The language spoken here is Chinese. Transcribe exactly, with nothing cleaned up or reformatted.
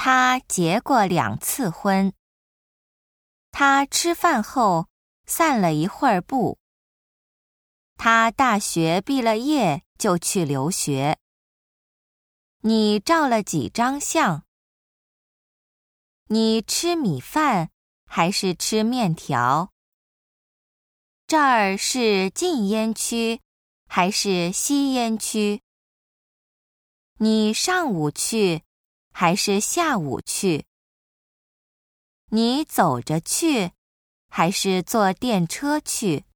他结过两次婚。他吃饭后散了一会儿步。他大学毕了业就去留学。你照了几张相？你吃米饭还是吃面条？这儿是禁烟区还是吸烟区？你上午去还是下午去？你走着去还是坐电车去？